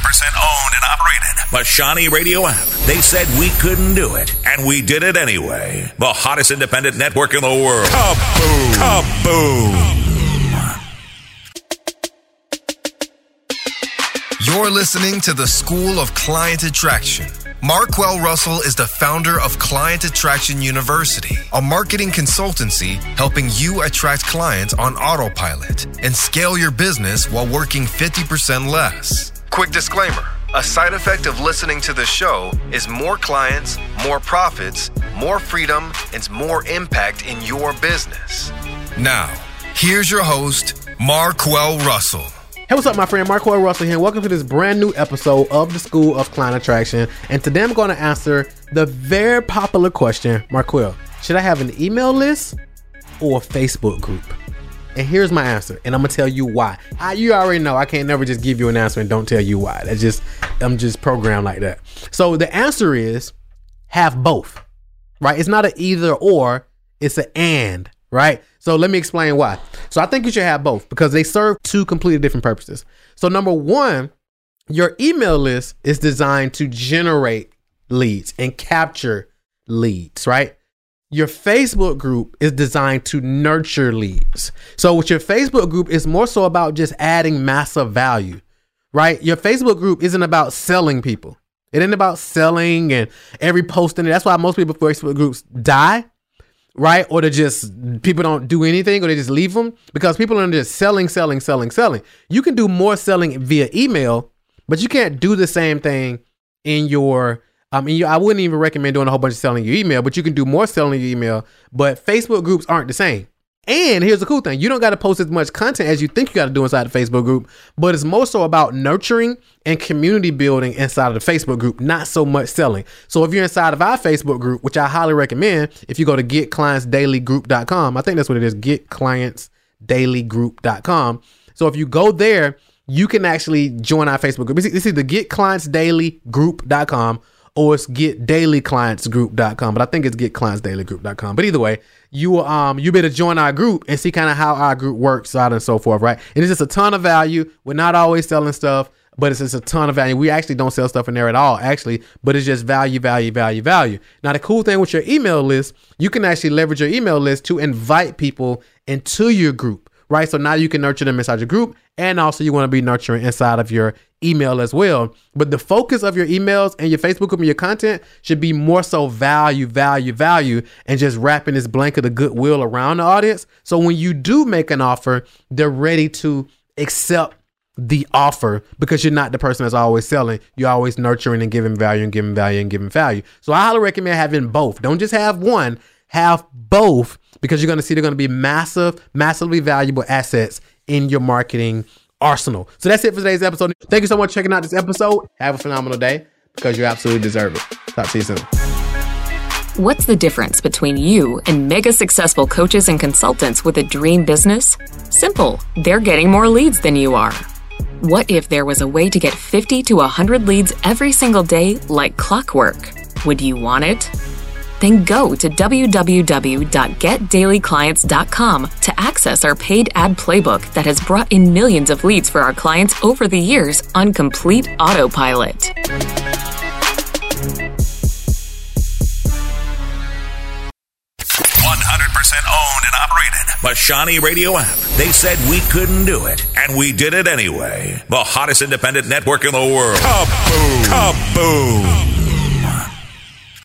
owned and operated. The Shawnee Radio app. They said we couldn't do it, and we did it anyway. The hottest independent network in the world. Kaboom! Kaboom! You're listening to the School of Client Attraction. Marquel Russell is the founder of Client Attraction University, a marketing consultancy helping you attract clients on autopilot and scale your business while working 50% less. Quick disclaimer, a side effect of listening to the show is more clients, more profits, more freedom, and more impact in your business. Now, here's your host, Marquel Russell. Hey, what's up, my friend? Marquel Russell here, and welcome to this brand new episode of the School of Client Attraction. And today I'm going to answer the very popular question, Marquel, should I have an email list or a Facebook group? And here's my answer, and I'm going to tell you why. You already know I can't never just give you an answer and don't tell you why. I'm just programmed like that. So the answer is have both, right? It's not an either or, it's an and, right? So let me explain why. So I think you should have both because they serve two completely different purposes. So number one, your email list is designed to generate leads and capture leads, right? Your Facebook group is designed to nurture leads. So with your Facebook group, it's more so about just adding massive value, right? Your Facebook group isn't about selling people. It ain't about selling and every post in it. That's why most people Facebook groups die. Right? Or people don't do anything or they just leave them because people are just selling. You can do more selling via email, but you can't do the same thing in your, I wouldn't even recommend doing a whole bunch of selling your email, but you can do more selling your email, but Facebook groups aren't the same. And here's the cool thing. You don't got to post as much content as you think you got to do inside the Facebook group, but it's more so about nurturing and community building inside of the Facebook group, not so much selling. So if you're inside of our Facebook group, which I highly recommend, if you go to getclientsdailygroup.com, I think that's what it is, getclientsdailygroup.com. So if you go there, you can actually join our Facebook group. It's either getclientsdailygroup.com or it's getdailyclientsgroup.com, but I think it's getclientsdailygroup.com. But either way, you better join our group and see kind of how our group works, so on and so forth, right? And it's just a ton of value. We're not always selling stuff, but it's just a ton of value. We actually don't sell stuff in there at all, actually, but it's just value. Now, the cool thing with your email list, you can actually leverage your email list to invite people into your group, right? So now you can nurture them inside your group, and also you want to be nurturing inside of your email as well. But the focus of your emails and your Facebook group and your content should be more so value, and just wrapping this blanket of goodwill around the audience. So when you do make an offer, they're ready to accept the offer because you're not the person that's always selling. You're always nurturing and giving value. So I highly recommend having both. Don't just have one, have both, because you're going to see they're going to be massively valuable assets in your marketing arsenal. So that's it for today's episode. Thank you so much for checking out this episode. Have a phenomenal day because you absolutely deserve it. Talk to you soon. What's the difference between you and mega successful coaches and consultants with a dream business? Simple. They're getting more leads than you are. What if there was a way to get 50 to 100 leads every single day like clockwork? Would you want it? Then go to www.getdailyclients.com to access our paid ad playbook that has brought in millions of leads for our clients over the years on complete autopilot. 100% owned and operated. The Shawnee Radio app. They said we couldn't do it, and we did it anyway. The hottest independent network in the world. Kaboom! Kaboom!